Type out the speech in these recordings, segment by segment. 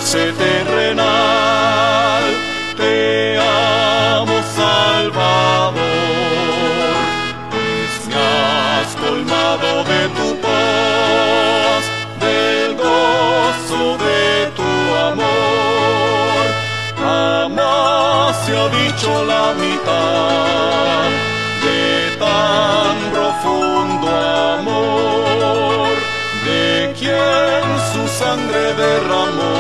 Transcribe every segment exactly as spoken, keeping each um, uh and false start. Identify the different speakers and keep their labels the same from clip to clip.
Speaker 1: dulce terrenal. Te amo, Salvador, pues me has colmado de tu paz, del gozo de tu amor. Jamás se ha dicho la mitad de tan profundo amor, de quien su sangre derramó.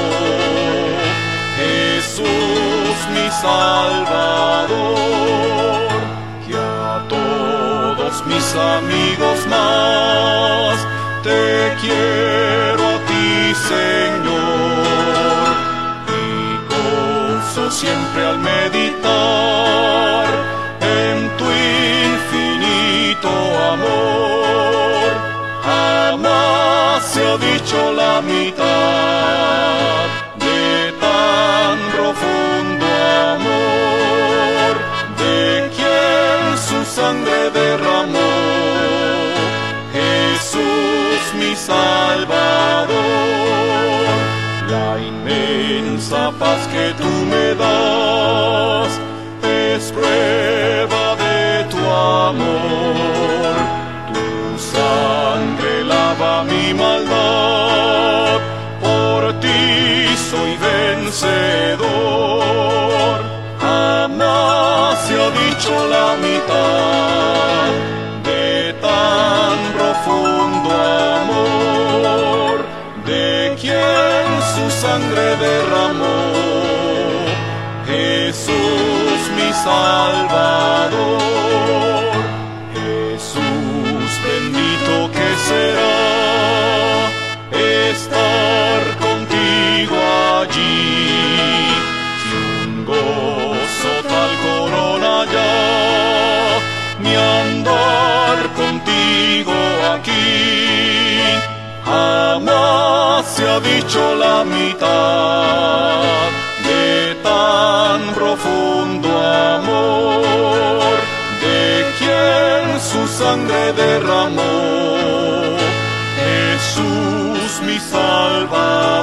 Speaker 1: Jesús mi Salvador, que a todos mis amigos más te quiero a ti, Señor, y gozo siempre al meditar en tu infinito amor. Jamás se ha dicho la mitad de tan profundo amor, de quien su sangre derramó. Jesús mi Salvador, la inmensa paz que tú me das es prueba de tu amor. Tu sangre lava mi maldad, por ti soy vencedor. Jamás se ha dicho la mitad de tan profundo amor, de quien su sangre derramó. Jesús mi Salvador, Jesús bendito que será estar contigo allí. Si un gozo tal corona ya mi andar contigo aquí, jamás se ha dicho la mitad de tan profundo amor, de quien su sangre derramó. Jesús mi Salvador.